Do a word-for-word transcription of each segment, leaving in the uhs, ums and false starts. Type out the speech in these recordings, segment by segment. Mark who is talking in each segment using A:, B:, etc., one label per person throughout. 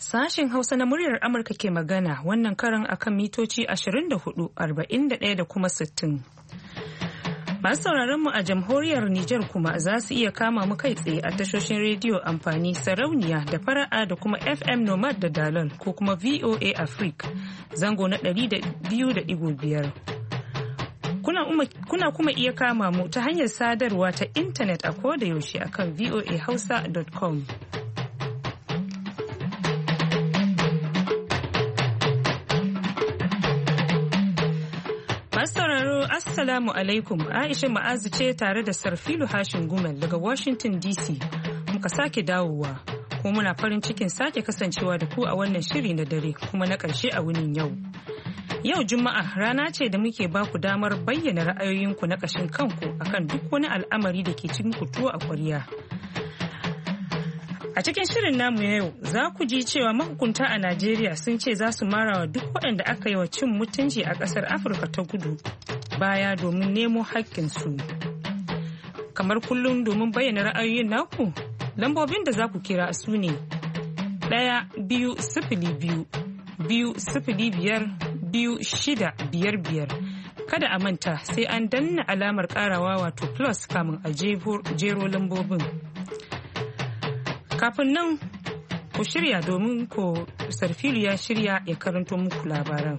A: Sashen Hausa na muryar Amurka ke magana wannan karan akan mitoci ashirin da hudu, arba'in da ɗaya da kuma sittin. Masu sauraron mu a jamhuriyar Nijar kuma za su iya kama mu kai tsaye a tashoshin rediyo amfani sarauniya da fara'a da kuma F M Nomad da Dalol ko kuma V O A Africa zango na ɗari da biyu da ɗigo biyar. Kuna kuma iya kama mu ta hanyar sadarwa ta intanet a koda yaushe akan voa hausa dot com. Masu sauraro Assalamu alaikum, Aisha Ma'azu ce tare da Sarfilu Hashin Gumel daga Washington D C muka sake dawowa kuma muna farin cikin sake kasancewa da ku a wannan shiri na dare kuma na ƙarshe a wunin yau. Yau Juma'a rana ce da muke ba ku damar bayyana ra'ayoyinku na ƙashin kanku akan duk wani al'amari da ke cikin tuwo a ƙwarya. A cikin shirin namu yau za ku ji cewa mahukunta a Najeriya sun ce za su marawa duk waɗanda aka yi wa cin mutunci a ƙasar Afirka ta Kudu baya domin nemo haƙƙinsu. Kamar kullum domin bayyana ra'ayoyin naku, lambobin da za ku kira su ne ɗaya biyu sifili biyu biyu sifili biyar biyu shida biyar biyar. Kada a manta sai an danna alamar ƙarawa wato plus kamun a jero lambobin. Kafin nan ku shirya domin ko Sarfilu ya shirya ya karanto muku labaran.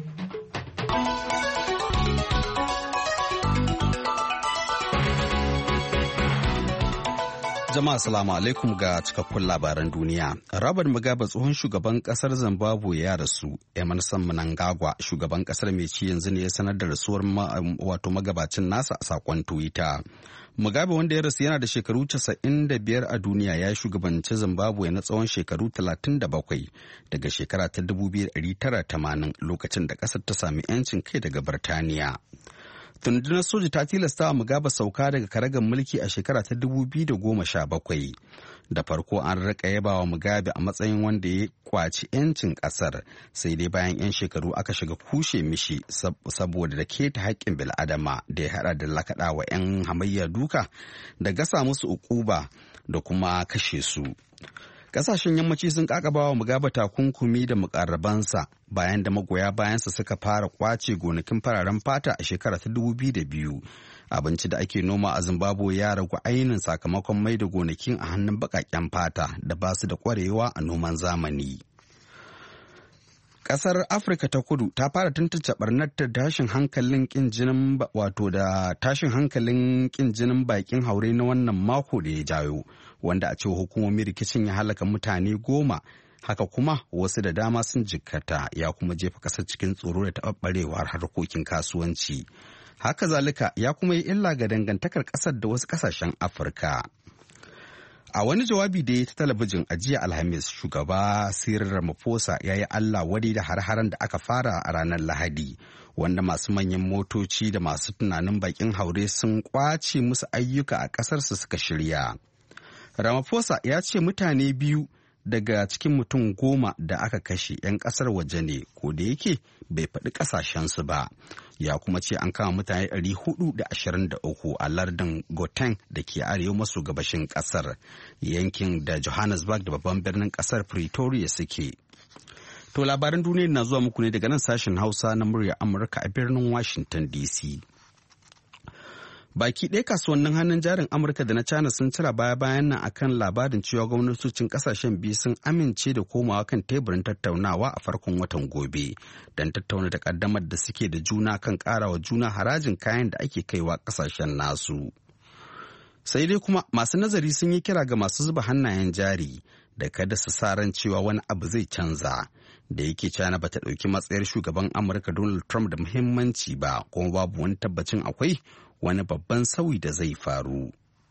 B: Jama'a salamu alaikum ga cikakkun labaran duniya. Robert Mugabe tsohon shugaban kasar Zimbabwe ya rasu. Emerson Mnangagwa shugaban kasar mai ci yanzu ne ya sanar da rasuwar wato magabacin nasa a sakon Twitter. Mugabe wanda ya rasu yana da shekaru casa'in da biyar a duniya ya shugabanci Zimbabwe na tsawon shekaru talatin da bakwai daga shekara ta dubu biyu da tara tamanin lokacin da kasar ta sami 'yancin kai daga Birtaniya. Rundunar soja ta tilasta wa Mugabe sauka daga karagar mulki a shekara ta dubu biyu da goma sha bakwai. Da farko an rika yaba wa Mugabe a matsayin wanda ya kwaci 'yancin kasar, sai dai bayan 'yan shekaru aka shiga kushe mishi saboda da keta haƙƙin bil'adama da ya haɗa da lakaɗa wa 'yan hamayya duka da gasa musu ukuba da kuma kashe su. Kasashen yammaci sun kakaba wa Mugabe takunkumi da mukarrabansa bayan da magoya bayansa suka fara kwace gonakin fararen fata a shekara ta dubu biyu da biyu. Abinci da ake noma a Zimbabwe ya ragu ainihin sakamakon mai da gonakin a hannun baƙaƙen fata da ba su da ƙwarewa a noman zamani. Ƙasar Afirka ta Kudu ta fara tantance barnar da tashin hankalin kin jinin wato da tashin hankalin kin jinin bakin haure na wannan mako da ya jawo, wanda a ce hukumomin rikicin ya halaka mutane goma, haka kuma wasu da dama sun jikkata, ya kuma jefa ƙasar cikin tsoro da taɓarɓarewar harkokin kasuwanci. Haka zalika ya kuma yi illa ga dangantakar ƙasar da wasu ƙasashen Afirka. A wani jawabi da ya ta talabijin a jiya Alhamis, shugaba Cyril Ramaphosa ya yi Allah wadai da har-haren da aka fara a ranar Lahadi, wanda masu manyan motoci da masu tunanin bakin haure sun kwace musu ayyuka a ƙasarsu suka shirya. Ramaphosa ya ce mutane biyu daga cikin mutum goma da aka kashe 'yan ƙasar waje ne, ko da yake bai faɗi ƙasashensu ba. Ya kuma ce an kama mutane ɗari hudu da ashirin da uku a lardin Gauteng da ke arewa maso gabashin ƙasar, yankin da Johannesburg da babban birnin ƙasar Pretoria suke. To labaran duniya na zuwa muku ne daga nan sashen Hausa na murya Amurka a birnin Washington D C. Baki ɗaya kasuwannin hannun jarin Amurka da na China sun cira baya-bayan nan akan labarin cewa gwamnatocin kasashen biyu sun amince da komawa kan teburin tattaunawa a farkon watan gobe don tattauna takaddamar da suke da juna kan ƙarawa juna harajin kayan da ake kaiwa kasashen nasu. Sai dai kuma masu nazari sun yi kira ga masu zuba hannayen jari da kada su sa ran cewa wani abu zai canza, da yake China bata ɗauki matsayar shugaban Amurka Donald Trump da muhimmanci ba, kuma babu wani tabbacin akwai wani babban sauyi da zai faru.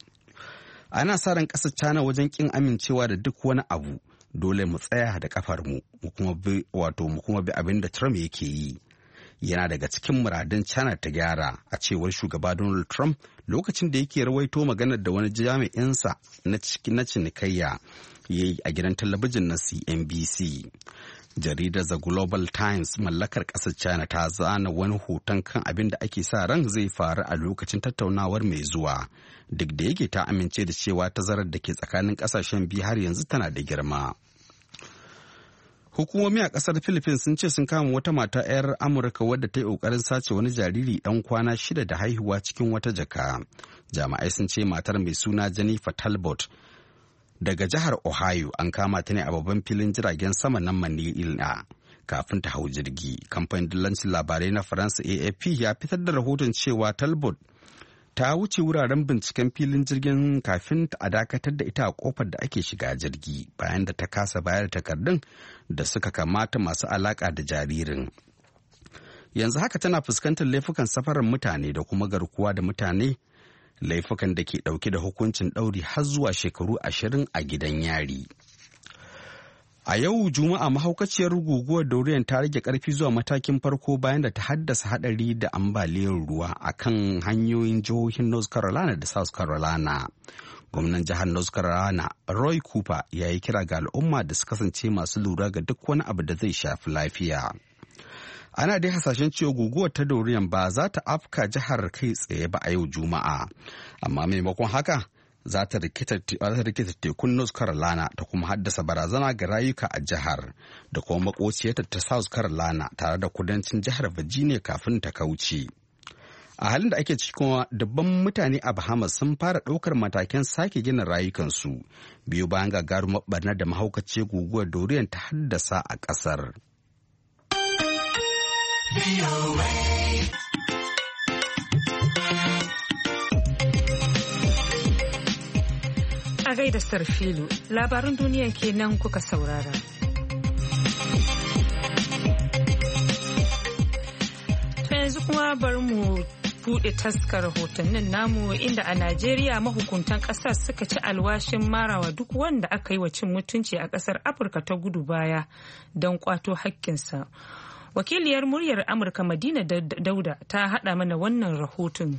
B: Ana sa ran ƙasar China wajen ƙin amincewa da duk wani abu, dole mu tsaya da ƙafarmu mu kuma bi wato mu kuma bi abin da Trump yake yi. Yana daga cikin muradin China ta gyara, a cewar shugaba Donald Trump lokacin da yake rawaito maganar da wani jami'insa na cinikayya ya yi a gidan talabijin na C N B C. Jaridar The Global Times mallakar ƙasar China ta zana wani hoton kan abin da ake sa ran zai faru a lokacin tattaunawar mai zuwa, duk da yake ta amince da cewa tazarar da ke tsakanin ƙasashen biyu har yanzu tana da girma. Hukumomi a kasar Philippines sun ce sun kama wata mata 'yar Amurka wadda ta yi ƙoƙarin sace wani jariri ɗan kwana shida da haihuwa cikin wata jaka. Jami'ai sun ce matar mai suna Jennifer Talbot daga jihar Ohio an kama ta ne a babban filin jiragen sama na Manila kafin ta hau jirgi. Kamfanin dillancin labarai na Faransa A F P ya fitar da rahoton cewa Talbot ta wuce wuraren binciken filin jirgin kafin a dakatar da ita a kofar da ake shiga jirgi bayan da ta kasa bayar da takardun da suka kamata masu alaka da jaririn. Yanzu haka tana fuskantar laifukan safarar mutane da kuma garkuwa da mutane, laifukan da ke dauke da hukuncin ɗauri har zuwa shekaru ashirin a gidan yari. A yau Juma'a mahaukaciyar guguwar Dorian ta rage karfi zuwa matakin farko bayan da ta haddasa hadari da ambaliyar ruwa a kan hanyoyin jihohin North Carolina da South Carolina. Gwamnan jihar North Carolina Roy Cooper ya yi kira ga al'umma da su kasance masu lura ga duk wani abu da zai shafi lafiya. Ana dai hasashen cewa guguwar ta Dorian ba za ta afka jihar kai tsaye ba a yau Juma'a, amma maimakon haka za ta rikita tekun North Carolina ta kuma haddasa barazana ga rayuka a jihar da kuma makociyarta ta South Carolina tare da kudancin jihar Virginia kafin ta kauce. A halin da ake ciki kuma dubban mutane a Bahamas sun fara ɗaukar matakan sake gina rayukansu biyu bayan gagarumar barnar da mahaukaciyar guguwar Dorian ta haddasa a ƙasar.
A: A gaida Sarfilu, labaran duniya kenan kuka saurara. To yanzu kuma bari mu buɗe taskar rahotannin namu inda a Najeriya mahukuntan ƙasar suka ci alwashin marawa duk wanda aka yi wa cin mutunci a ƙasar Afirka ta gudu baya don ƙwato haƙƙinsa. Wakiliyar muryar Amurka Madina Dauda ta haɗa mana wannan rahoton.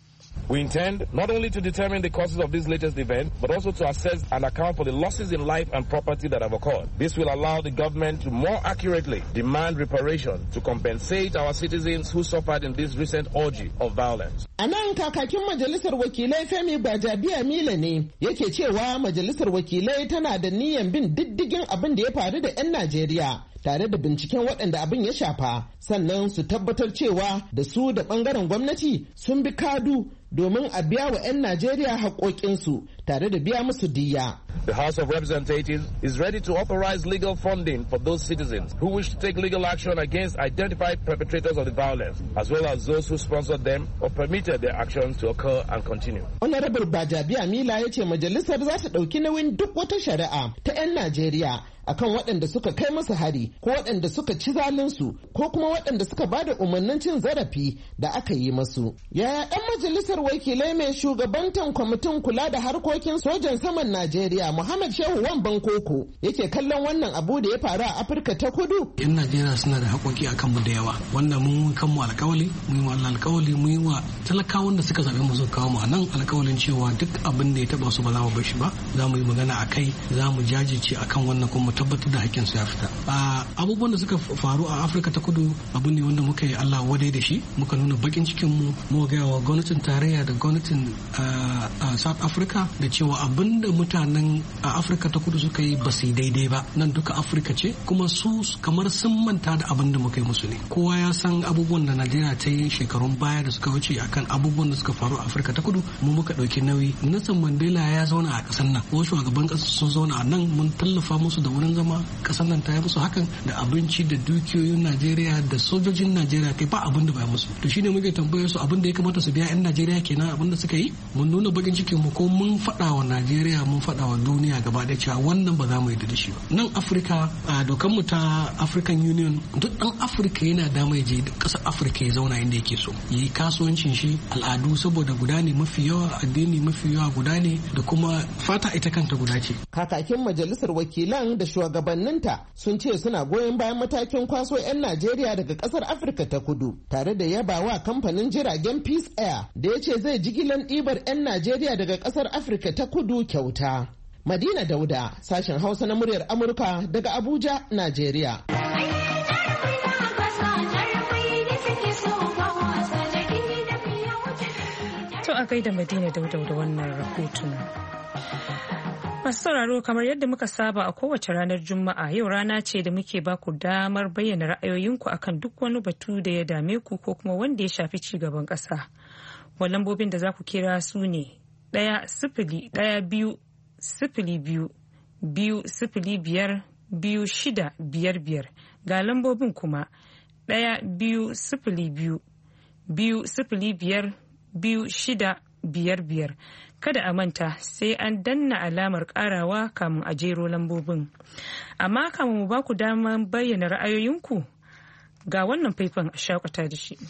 C: We intend not only to determine the causes of this latest event, but also to assess and account for the losses in life and property that have occurred. This will allow the government to more accurately demand reparation to compensate our citizens who suffered in this recent orgy of violence.
D: A nan kakakin Majalisar Wakilai Femi Gbajabiamila ne yake cewa Majalisar Wakilai tana da niyyar bin diddigin abin da ya faru da 'yan Najeriya, tare da binciken waɗanda abin ya shafa, sannan su tabbatar cewa da su da ɓangaren gwamnati sun bi kadu domin a biya wa 'yan Najeriya haƙoƙinsu tare da biya musu diyya.
C: The House of Representatives is ready to authorize legal funding for those citizens who wish to take legal action against identified perpetrators of the violence, as well as those who sponsored them or permitted their actions to occur and continue.
D: Honorable Gbajabiamila ya ce majalisar za ta ɗauki nauyin duk wata shari'a ta 'yan Najeriya akan waɗanda suka kai masa hari ko waɗanda suka ci zalinsu ko kuma waɗanda suka ba da umarnin cin zarafi da aka yi masu. Yaya ɗan majalisar wakilai mai shugabantan kwamitin kula da harkokin sojan saman Najeriya Muhammad Shehu Wamban Koko yake kallon wannan abu da ya faru a Afirka ta Kudu?
E: Yan Najeriya suna da haƙoƙi a kanmu da yawa, wanda mun kanmu alƙawali, mun yi wa alƙawali, mun yi wa talakawan da suka zaɓe mu suka kawo mu a nan alƙawalin cewa duk abin da ya taɓa su ba za mu bar shi ba, za mu yi magana a kai, za mu jajirce akan wannan kuma tabbatar da hakkin su ya fita. Abubuwan da suka faru a Afirka ta Kudu abu ne wanda muka yi Allah wadai da shi, muka nuna bakin cikin mu, muka gaya wa gwamnatin tarayya da gwamnatin South Africa da cewa abin da mutanen a Afirka ta Kudu suka yi ba su yi daidai ba. Nan duka Afirka ce, kuma su kamar sun manta da abin da muka yi musu ne. Kowa ya san abubuwan da Najeriya ta yi shekarun baya da suka wuce akan abubuwan da suka faru a Afirka ta Kudu, mu muka ɗauki nauyi. Nelson Mandela ya zauna a ƙasar nan, wasu shugaban ƙasa sun zauna a nan, mun tallafa musu da wurin zama, ƙasar nan ta yi musu hakan da abinci da dukiyoyin Najeriya da sojojin Najeriya, kai ba abin da ba musu. To shine muke tambayar su abin da ya kamata su biya 'yan Najeriya kenan abin da suka yi. Mun nuna bakin cikin mu ko mun faɗa wa Najeriya, mun faɗa wa duniya gaba da cewa wannan ba za mu yi da shi ba. Nan Afirka a dokar mu ta African Union, duk ɗan Afirka yana da mai je ƙasar Afirka ya zauna inda yake so, yi kasuwancin shi, al'adu saboda guda ne mafi yawa, addini mafi yawa guda ne, da kuma fata ita kanta guda ce.
D: Kakakin majalisar wakilan da shugabanninta sun ce suna goyon bayan matakin kwaso 'yan Najeriya daga ƙasar Afirka ta Kudu, tare da yabawa kamfanin jiragen Peace Air da ya ce zai jigilan ɗibar 'yan Najeriya daga ƙasar Afirka ta Kudu kyauta. Madina Dauda, sashen Hausa na muryar Amurka daga Abuja, Najeriya.
A: To a gaida Madina Dauda da wannan rahoton. Masu sauraro kamar yadda muka saba a kowace ranar Juma'a yau rana ce da muke baku damar bayyana ra'ayoyinku akan duk wani batu da ya dame ku ko kuma wanda ya shafi ci gaban ƙasa. Wa lambobin da za ku kira su ne ɗaya sifili ɗaya biyu sifili biyu biyu sifili biyar biyu shida biyar biyar ga lambobin kuma ɗaya biyu sifili biyu biyu sifili biyar biyu shida biyar biyar. Kada a manta sai an danna alamar karawa kamun a jero lambobin. Amma kamun mu ba ku damar bayyana ra'ayoyinku ga wannan faifan a shakata da shi.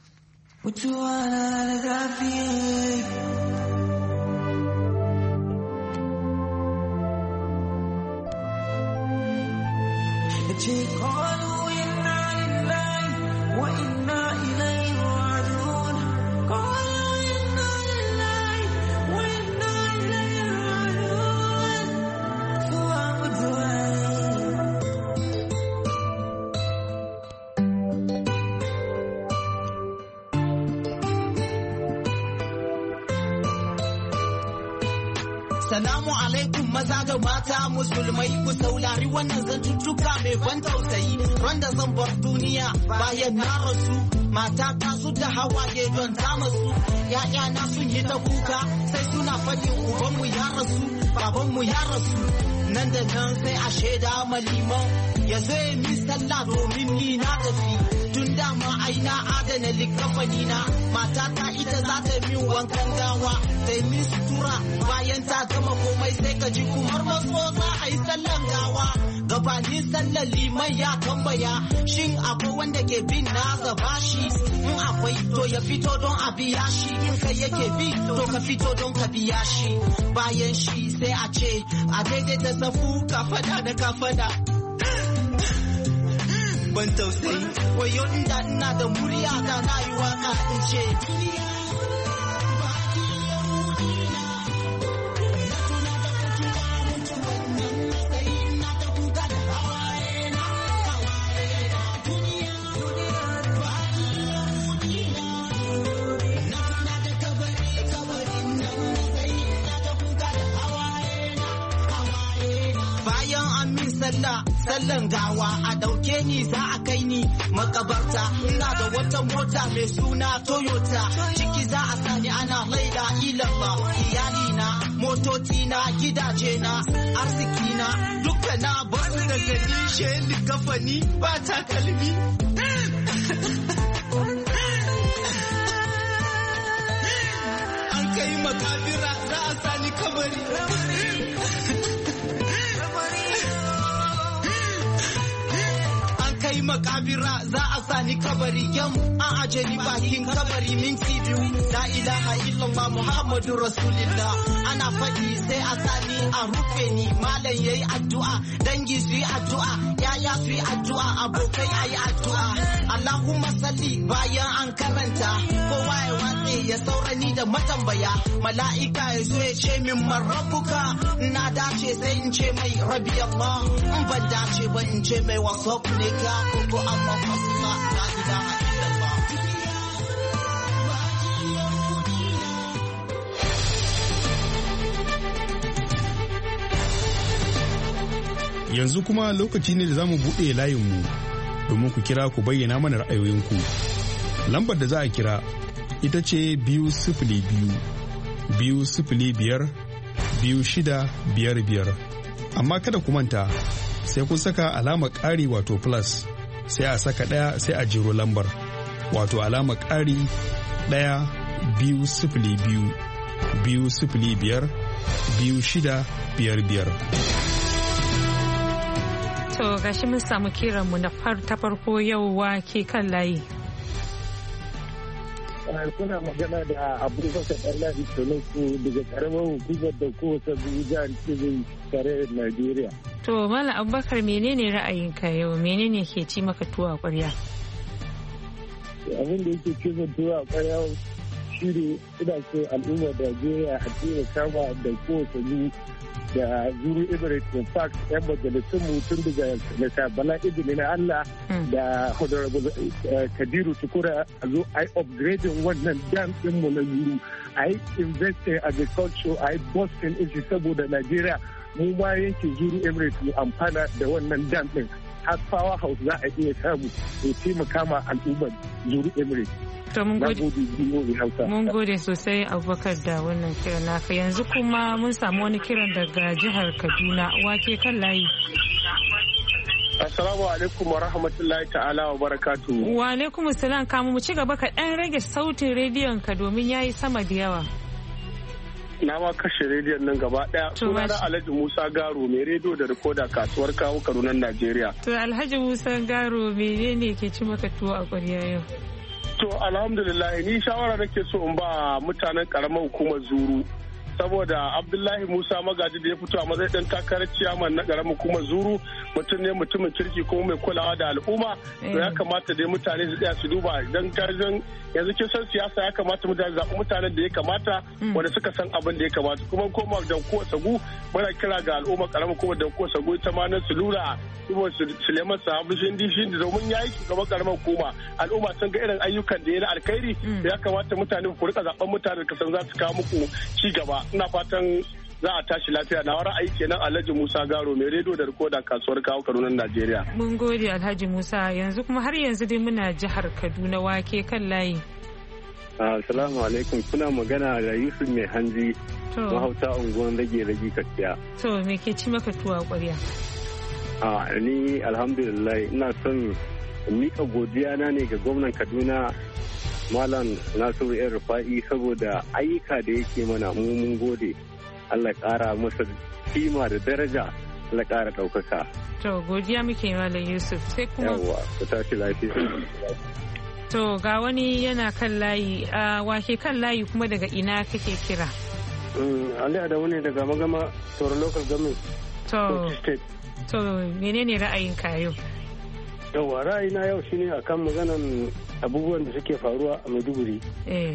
F: Salamu alaikum maza da mata musulmai ku saurari wannan zantuttuka mai ban tausayi randa zan bar duniya bayan na rasu mata ta su da hawaye don ta masu ya'ya na sun yi ta kuka sai suna faɗin ubanmu ya rasu babanmu ya rasu nan da nan sai a shaida maliman ya zo ya mi sallah domin ni na tafi tun dama ai na adana likafani na mata ta ita za ta min wankan gawa ta yi min sutura bayan ta gama komai sai ka ji kumar maso za a yi sallan gawa gabanin sallar liman ya tambaya shin akwai wanda ke bin na gaba shi in akwai to ya fito don a biya shi in kai yake bi to ka fito don ka biya shi bayan shi sai a ce a daidaita safu ka fada da ka fada ban tausayi wayo inda ina da murya da na yi waka in ce sallan gawa a dauke ni za a kai ni makabarta ina da wata mota mai suna Toyota ciki za a sani ana laida ilallah iyali na motoci na gidaje na arziki na duka na basu da gani shehi kafani ba takalmi an kai makabira za a sani kabari kai makabira za a sani kabari yam an aje ni bakin kabari minti biyu la ilaha illallah muhammadu rasulillah ana faɗi sai a sani a rufe ni malam yayi addu'a dangi su yi addu'a yaya su yi addu'a abokai ayi addu'a allahumma salli bayan an karanta kowa ya watse ya saurani da matambaya mala'ika ya zo ya ce min marabbuka na dace sai in ce mai rabbi allah in ban dace ba in ce mai wasaf ne ka ko amma fasla la ilaha illallah.
G: Yanzu kuma lokaci ne da za mu buɗe layinmu domin ku kira ku bayyana mana ra'ayoyinku. Lambar da za a kira ita ce biyu sifili biyu biyu sifili biyar biyu shida biyar biyar. Amma kada ku manta sai kun saka alamar ƙari wato plus sai a saka ɗaya sai a jiro lambar wato alamar ƙari ɗaya biyu sifili biyu biyu sifili biyar biyu shida biyar biyar.
A: To gashi mun samu kiranmu na ta farko yau wa ke kan layi.
H: Kuna magana da Abubakar Ɗanladi Tonuku daga karamar hukumar da kowace jihar Kebbi tare da Najeriya.
A: To Malam Abubakar menene ra'ayinka yau menene ke ci maka tuwa ƙwarya?
H: Abin da yake ci min tuwa ƙwarya shi ne ina so al'ummar Najeriya a taimaka ma da kowace da zuru Emirates in fact yan majalisun mutum daga nasa bala izini na Allah da honorable Kadiru Tukura a zo ai upgrading wannan dam din mu na zuru a yi invest in agriculture, a yi boosting isi saboda Najeriya mu ma yankin Zuru Emirates mu amfana da wannan dam ɗin. Har power house za a iya samu ya taimaka ma al'ummar Zuru Emirates.
A: To mun gode. Mun gode sosai Abubakar da wannan kiran naka. Yanzu kuma mun samu wani kiran daga jihar Kaduna. Wake kan layi.
H: Assalamu alaikum wa rahmatullahi ta'ala wa barakatuhu.
A: Wa alaikum assalam, kamu mu ci gaba ka dan rage sautin rediyon ka domin yayi sama da yawa.
H: Na ma kashe rediyon nan gaba daya. Suna da Alhaji Musa Garo mai rediyo da rikoda kasuwar kawo Kaduna Najeriya.
A: To Alhaji Musa Garo menene ke ci maka tuwo a ƙwarya yau?
H: To alhamdulillah ni shawara nake so in ba mutanen karamar hukumar Zuru. Saboda Abdullahi Musa Magaji da ya fito a matsayin dan takarar ciyaman na karamar hukumar Zuru mutum ne mutumin kirki kuma mai kulawa da al'umma. To ya kamata dai mutane su tsaya su duba idan karjin yanzu kin san siyasa ya kamata mutane zaɓi mutanen da ya kamata wanda suka san abin da ya kamata kuma koma da ko sagu muna kira ga al'umma karamar kuma da ko sagu ita ma nan su lura kuma Suleiman Sahabu Shindi Shindi domin yayi shugaban karamar hukuma al'umma sun ga irin ayyukan da ya na alkhairi ya kamata mutane ku rika zaɓen mutanen da kasan za su kawo muku ci gaba. Ina fatan za a tashi lafiya na ra'ayi kenan Alhaji Musa Garo mai rediyo da rikoda kasuwar kawo Kaduna Najeriya.
A: Mun gode Alhaji Musa. Yanzu kuma har yanzu dai muna jihar Kaduna. Wake kan layi.
I: Assalamu alaikum, kuna magana da Yusuf mai hanji mahauta unguwan rage rage kaciya.
A: To me ke ci maka tuwa ƙwarya?
I: A ni alhamdulillah ina son mika godiya na ne ga gwamnan Kaduna Malam Nasiru El Rufa'i saboda ayyuka da yake mana mu mun gode. Allah ƙara masa kima da daraja, Allah ƙara ɗaukaka.
A: To godiya muke Malam Yusuf sai kuma.
I: Yawwa, ku tashi lafiya.
A: To ga wani yana kan layi, a wake kan layi kuma daga ina kake kira?
J: Ali Adamu ne daga Magama, Toro Local Government.
A: To, to menene ra'ayinka yau?
J: Yawwa ra'ayina yau shine akan maganan abubuwan da suke faruwa a Maiduguri.
A: Eh.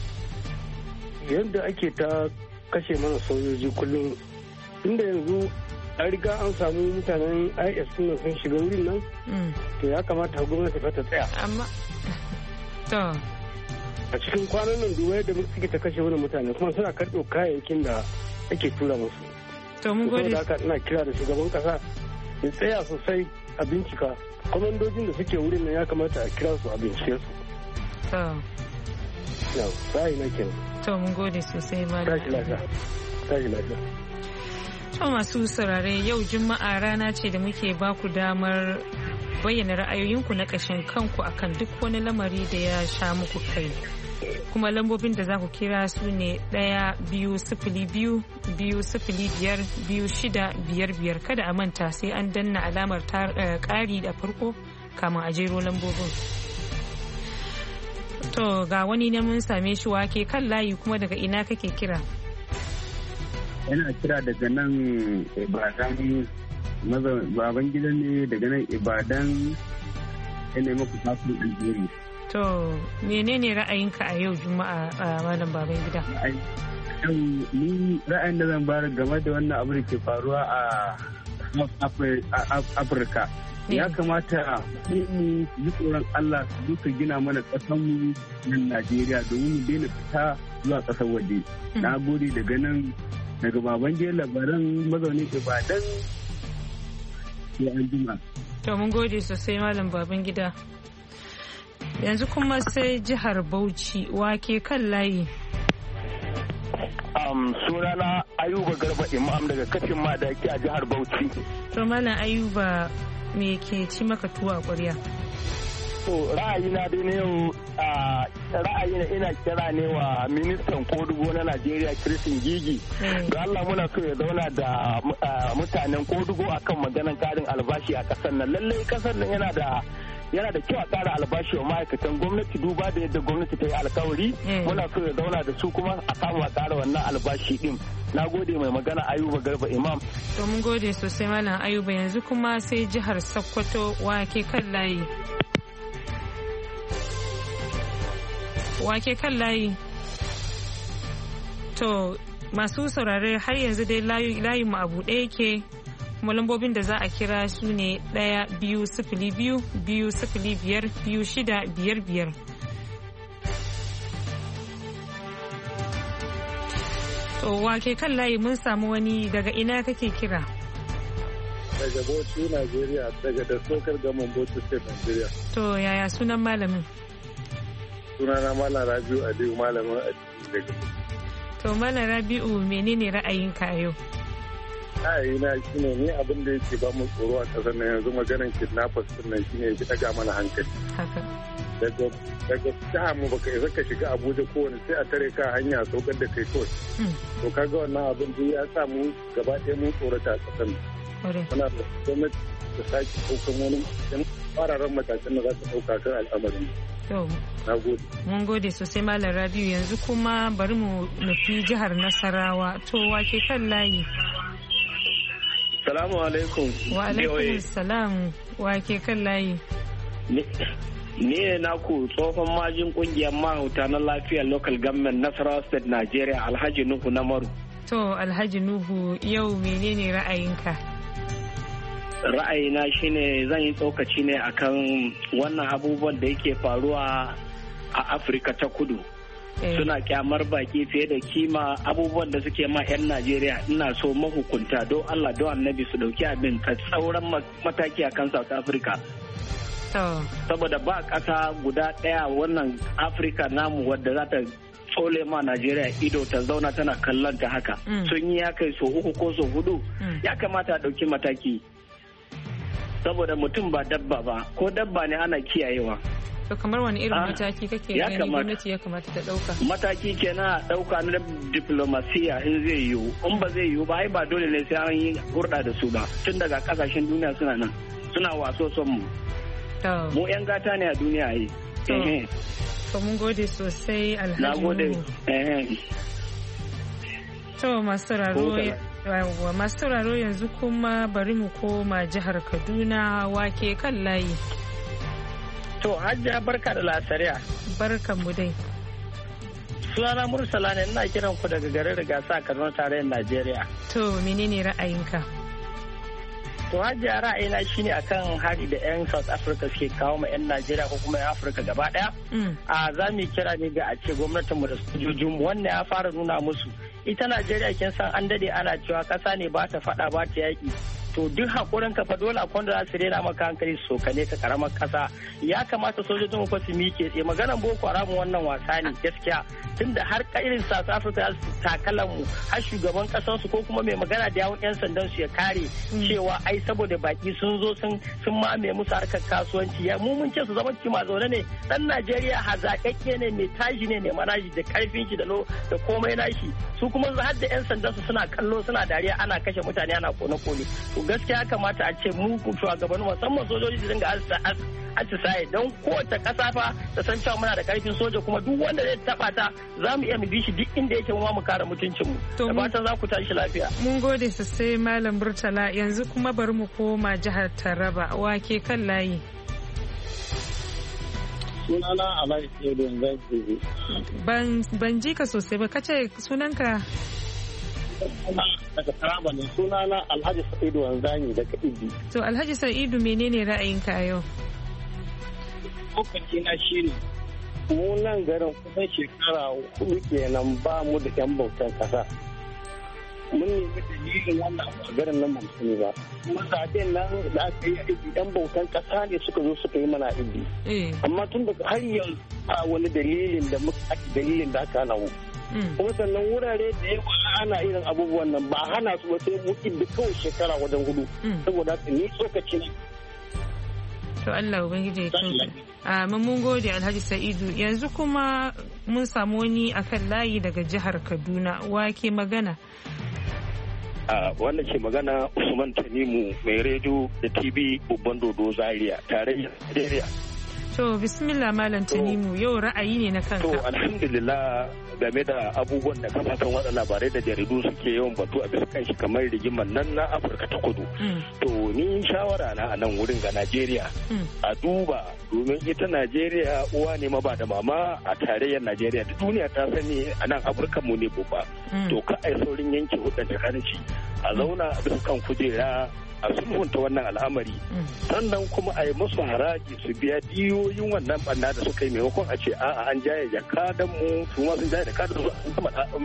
J: Yadda ake ta kashe mana sojoji kullum, inda yanzu an riga an samu mutanen I S sun shiga wurin nan, to ya kamata gwamnati ta tsaya.
A: Amma to
J: a cikin kwanan nan duwai da suke ta kashe wani mutane kuma suna karɓo kayayyakin da ake tura musu.
A: To mun gode.
J: Saboda haka ina kira da shugaban kasa ya tsaya sosai a bincika. Kwamandojin da suke wurin nan ya kamata a kira su a bincike su.
A: To.
J: Yau, ra'ayi na kenan.
A: To mun gode sosai ma.
J: Tashi lafiya. Tashi lafiya.
A: To masu saurare yau Juma'a rana ce da muke ba ku damar bayyana ra'ayoyinku na ƙashin kanku akan duk wani lamari da ya sha muku kai. Kuma lambobin da za ku kira su ne ɗaya biyu sifili biyu biyu sifili biyar biyu shida biyar biyar kada a manta sai an danna alamar ƙari da farko kamun a jero lambobin. To ga wani ne mun same shi wake kan layi kuma daga ina kake kira?
K: Yana kira daga nan Ibadan, baban gida ne daga nan Ibadan, yana maku fafin Algeria.
A: To menene ra'ayinka a yau Juma'a a malam baban gida?
K: Yau ni ra'ayin da zan bayar game da wannan abu da ke faruwa a Afirka. Ya kamata mu yi tsoron Allah su duka gina mana ƙasanmu nan Najeriya domin mu daina fita zuwa ƙasar waje. Na gode daga nan daga baban gida labaran mazaunin Ibadan. Sai an jima.
A: To mun gode sosai malam baban gida. Yanzu kuma sai jihar Bauchi wake kan layi.
L: Um, sunana Ayuba Garba Imam daga kafin madaki a jihar Bauchi.
A: To malam Ayuba me ke ci maka tuwa ƙwarya?
L: To ra'ayina dai ne yau ra'ayina ina kira ne wa ministan Kodugo na Najeriya Christine Gigi. Ga Allah muna so ya zauna da mutanen Kodugo akan maganan karin albashi a kasar nan. Lallai kasar nan yana da yana da kyau a ƙara albashi wa ma'aikatan gwamnati duba da yadda gwamnati ta yi alkawari muna so ya zauna da su kuma a samu a ƙara wannan albashi din. Na gode mai magana Ayuba Garba Imam.
A: To mun gode sosai malam Ayuba. Yanzu kuma sai jihar Sokoto wake kan layi. Wake kan layi. To masu saurare har yanzu dai layin mu a buɗe yake. Kuma lambobin da za a kira su ne ɗaya biyu sifili biyu biyu sifili biyar biyu shida biyar biyar. To wake kan layi mun samu wani daga ina kake kira?
H: Daga Bauchi, Najeriya, daga da Sokar Gaman Bauchi State, Najeriya.
A: To yaya sunan malamin?
H: Sunana Malam Rabi'u Aliyu, malamin addini daga.
A: To Malam Rabi'u menene ra'ayinka a yau?
H: Ra'ayina shine ni abin da yake ba mu tsoro a ƙasar nan yanzu maganar kidnappers din nan shine ya daga mana hankali.
A: Haka.
H: Daga daga jiha mu baka isa ka shiga Abuja kowane sai a tare ka hanya a saukar da kai kawai. To kaga wannan abin da ya sa mu gaba ɗaya mun tsorata a ƙasar nan. Muna da gwamnati ta sake ɗaukan wani fararen matakan da za ta ɗauka kan al'amarin. Na gode.
A: Mun gode sosai Malam Rabiu yanzu kuma bari mu nufi jihar Nasarawa. To wake kan layi.
M: Salamu alaikum.
A: Wa alaikum salam. Wake kan layi.
M: Ni ne naku tsohon majin kungiyar mahauta na lafiyar local government Nasarawa State Nigeria Alhaji Nuhu Namaru. To
A: Alhaji Nuhu yau menene ra'ayinka?
M: Ra'ayina shine zan yi tsokaci ne akan wannan abubuwan da yake faruwa a Afirka ta Kudu. Suna kyamar baki fiye da kima abubuwan da suke ma 'yan Najeriya ina so mahukunta don Allah don annabi su dauki abin ka tsauran mataki a kan South Africa. Saboda ba ƙasa guda ɗaya wannan Afirka namu wadda za ta tsole ma Najeriya ido ta zauna tana kallon ta haka. Sun yi ya kai so uku ko so hudu ya kamata a ɗauki mataki. Saboda mutum ba dabba ba ko dabba ne ana kiyayewa.
A: To kamar wani irin mataki kake gani gwamnati ya kamata ta dauka? Mataki
M: kenan dauka na diplomasiya in zai yiwu. In ba zai yiwu ba ai ba dole ne sai an yi hurɗa da su ba. Tun daga kasashen duniya suna nan. Suna waso son mu. Mu yan gata ne a duniya yi.
A: To mun gode sosai Alhaji.
M: Na gode.
A: To masu sauraro masu sauraro yanzu kuma bari mu koma jihar Kaduna wake kan layi.
N: To Hajiya barka da lasariya.
A: Barkan mu dai.
N: Sunana Mursala ne ina kiran ku daga garin Rigasa Kaduna tarayyar Najeriya.
A: To menene ra'ayinka?
N: To Hajiya ra'ayina shine akan hari da 'yan South Africa suke kawo ma 'yan Najeriya ko kuma 'yan Afirka gaba daya. A za mu kira ne ga a ce gwamnatinmu da sojojinmu wannan ya fara nuna musu. Ita Najeriya kin san an dade ana cewa kasa ne ba ta fada ba ta yaki. To duk hakurin ka fa dole akwai wanda za su rena maka hankali su sokane ka karamar kasa ya kamata sojojin mu su mike tsaye maganar Boko Haram wannan wasa ne gaskiya tunda har irin South Africa su takalan mu har shugaban kasan su ko kuma mai magana da yawun yan sandan su ya kare cewa ai saboda baki sun zo sun sun mame musu harkar kasuwanci ya mu mun ce su zama kima zaune ne dan Najeriya hazakakke ne mai tashi ne ne manaji da karfin shi da lo da komai nashi su kuma har da yan sandan su suna kallo suna dariya ana kashe mutane ana kone kone gaskiya kamata a ce mu shugabanni musamman sojoji su dinga atisaye don kowace kasa fa ta san cewa muna da karfin soja kuma duk wanda zai taba ta za mu iya mu bi shi duk inda yake mu mu kare mutuncin mu da fatan za ku tashi lafiya
A: mun gode sosai malam Murtala yanzu kuma bari mu koma jihar Taraba wake kan layi
O: sunana Alhaji Edon Zaki
A: ban ban ji ka sosai ba kace sunanka
O: daga Taraba ne sunana Alhaji Sa'idu Wanzani daga Ibi.
A: To Alhaji Sa'idu menene ra'ayinka a yau?
O: Lokaci na shine mu nan garin kusan shekara hudu kenan ba mu da yan bautan kasa. Mun nemi dalilin wannan a garin nan ban sani ba. Kuma zaben nan da aka yi Ibi yan bautan kasa ne suka zo suka yi mana Ibi. Amma tun daga har yanzu ba wani dalilin da muka dalilin da aka hana mu. Kuma sannan wurare da yawa ana irin abubuwan nan ba hana su ba sai mu da kawai shekara wajen hudu saboda haka ni tsokaci ne.
A: To Allah ubangiji ya kyauta. A mun gode Alhaji Sa'idu yanzu kuma mun samu wani akan layi daga jihar Kaduna wake magana.
L: a wanda ke magana Usman Tanimu mai rediyo da T V babban dodo Zaria tarayyar Najeriya.
A: To bismillah Malam Tanimu yau ra'ayi ne na kanka.
L: To alhamdulillah game da abubuwan da kafafen watsa labarai da jaridu suke yawan batu a bisa kanshi kamar rigimar nan na Afirka ta Kudu. To ni shawara na a nan wurin ga Najeriya a duba domin ita Najeriya uwa ne ma ba da mama a tarayyar Najeriya da duniya ta sani a nan Afirka mu ne babba. To ka ai saurin yanke hudun jakanci a zauna a bisa kan kujera a sulhunta wannan al'amari sannan kuma a yi musu haraji su biya diyoyin wannan banna da suka yi maimakon a ce a'a an jaye jakadan mu su ma sun jaye jakadan su an sama murna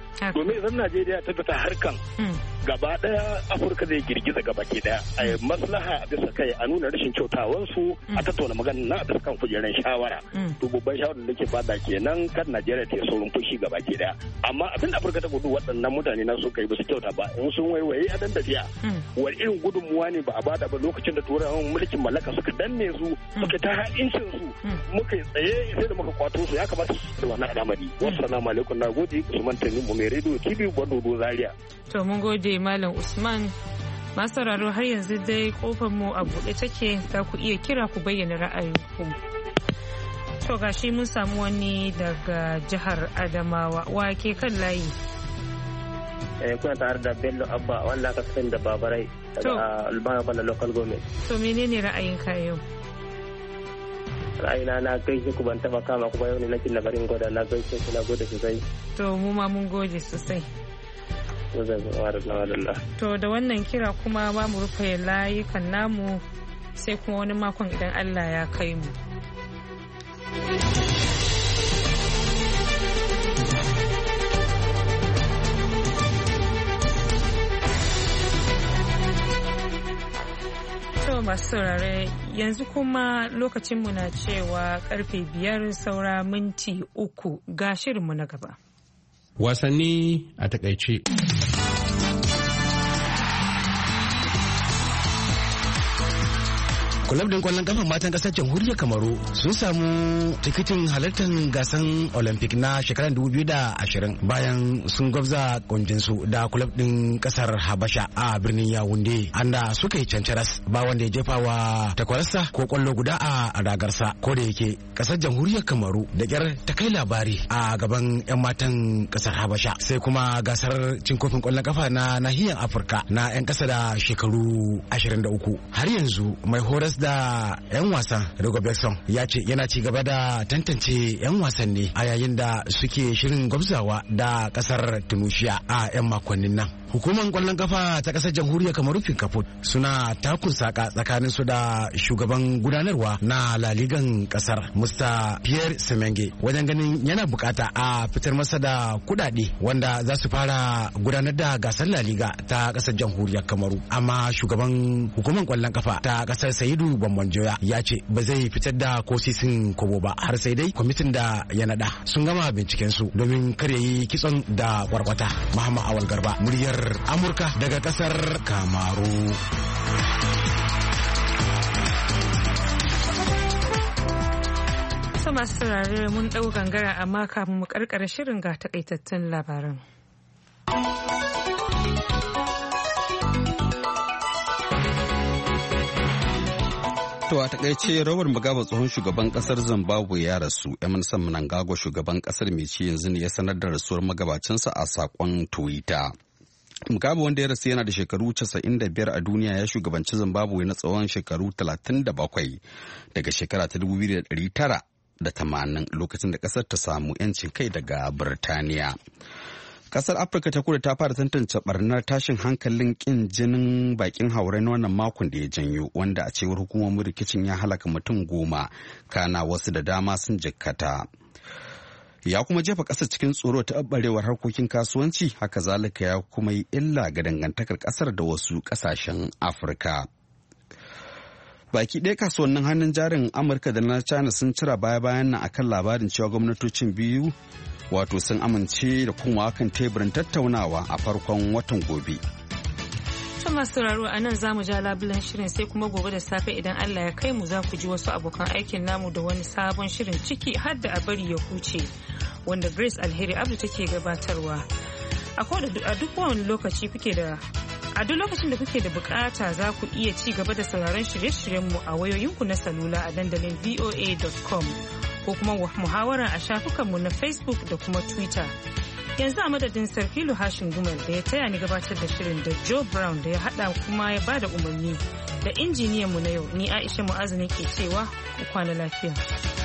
L: domin idan Najeriya ta fita harkan gaba daya Afirka zai girgiza gaba ke daya a maslaha a bisa kai a nuna rashin kyautawansu a tattauna magana na a bisa kan kujeran shawara to babban shawarar da ke bada kenan kan Najeriya ta yi saurin fushi gaba ke daya amma abin Afirka ta gudu waɗannan mutane na suka yi ba su kyauta ba in sun waiwaye a dan tafiya wani irin gudunmuwa ne ba a bada ba lokacin da turawan mulkin mallaka suka danne su suka ta ha'incin su muka yi tsaye sai da muka kwato su ya kamata su da wannan al'amari wassalamu alaikum na gode Usman Tani mu mai rediyo T V Gwandodo Zaria.
A: To mun gode Malam Usman. Masu sauraro har yanzu dai kofar mu a buɗe take za ku iya kira ku bayyana ra'ayinku. To gashi mun samu wani daga jihar Adamawa wake kan layi.
P: Eh kuna tare da Bello Abba wanda aka san da Babarai daga Albana Bala Local Government.
A: To menene ra'ayinka yau?
P: Ra'ayina na gaishe ku ban taba kama kuma yau ne nake labarin goda na gaishe ku na gode sosai.
A: To mu ma mun gode sosai. To da wannan kira kuma ba mu rufe layukan namu sai kuma wani makon idan Allah ya kai mu. To masu saurare yanzu kuma lokacinmu na cewa karfe biyar saura minti uku ga shirinmu na gaba.
Q: Wasanni a takaice.
R: Kulab din kwallon kafan matan kasar jamhuriyar Kamaru sun samu tikitin halartar gasan Olympic na shekarar dubu biyu da ashirin bayan sun gwabza kunjinsu da kulab din kasar Habasha a birnin Yaounde anda suka yi cancaras ba wanda ya jefa wa takwararsa ko kwallo guda a ragarsa ko da yake kasar jamhuriyar Kamaru da kyar ta kai labari a gaban 'yan matan kasar Habasha sai kuma gasar cin kofin kwallon kafa na nahiyar Afirka na 'yan kasa da shekaru ashirin da uku har yanzu mai horas da 'yan wasan Rigo Bekson ya ce yana ci gaba da tantance 'yan wasan ne a yayin da suke shirin gwabzawa da kasar Tunisia a 'yan makonnin nan. Hukumar kwallon kafa ta kasar jamhuriyar Kamaru Finkafut suna takun saka tsakanin su da shugaban gudanarwa na La Ligan kasar Musta Pierre Semenge wajen ganin yana bukata a fitar masa da kudade wanda za su fara gudanar da gasar La Liga ta kasar jamhuriyar Kamaru amma shugaban hukumar kwallon kafa ta kasar Saidu Bambanjoya ya ce ba zai fitar da ko sisin kobo ba har sai dai kwamitin da ya nada sun gama binciken su domin kar yayi kitson da kwarkwata. Muhammad Awal Garba muryar Amurka daga kasar Kamaru.
A: So masu saurare mun dau gangara amma kafin mu karkare shirin ga takaitattun labaran.
B: To a takaice Robert Mugabe tsohon shugaban kasar Zimbabwe ya rasu. Emerson Mnangagwa shugaban kasar mai ci yanzu ne ya sanar da rasuwar magabacinsa a sakon Twitter. Mugabe wanda ya rasu yana da shekaru casa'in da biyar a duniya ya shugabanci Zimbabwe na tsawon shekaru talatin da bakwai daga shekara ta dubu biyu da ɗari tara da tamanin lokacin da kasar ta samu 'yancin kai daga Birtaniya. Kasar Afirka ta kudu ta fara tantance barnar tashin hankalin kin jinin bakin haure na wannan makon da ya janyo wanda a cewar hukumomin rikicin ya halaka mutum goma kana wasu da dama sun jikkata. Ya kuma jefa ƙasar cikin tsoro ta ɓarewar harkokin kasuwanci haka zalika ya kuma yi illa ga dangantakar ƙasar da wasu ƙasashen Afirka. Baki ɗaya kasuwannin hannun jarin Amurka da na China sun cira baya-bayan nan akan labarin cewa gwamnatocin biyu wato sun amince da kuma kan teburin tattaunawa a farkon watan gobe.
A: Masu sauraro a nan za mu ja labulen shirin sai kuma gobe da safe idan Allah ya kai mu za ku ji wasu abokan aikin namu da wani sabon shirin ciki har da a bari ya huce wanda Grace Alheri Abdu take gabatarwa. A duk wani lokaci kuke da a duk lokacin da kuke da bukata za ku iya ci gaba da sauraron shirye-shiryenmu a wayoyinku na salula a dandalin v o a dot com ko kuma muhawara a shafukanmu na Facebook da kuma Twitter. Yanzu a madadin Sarfilu Hashin Gumal da ya taya ni gabatar da shirin da Joe Brown da ya hada kuma ya bada umarni da injiniyanmu na yau ni Aisha Mu'azu ne ke cewa ku kwana lafiya.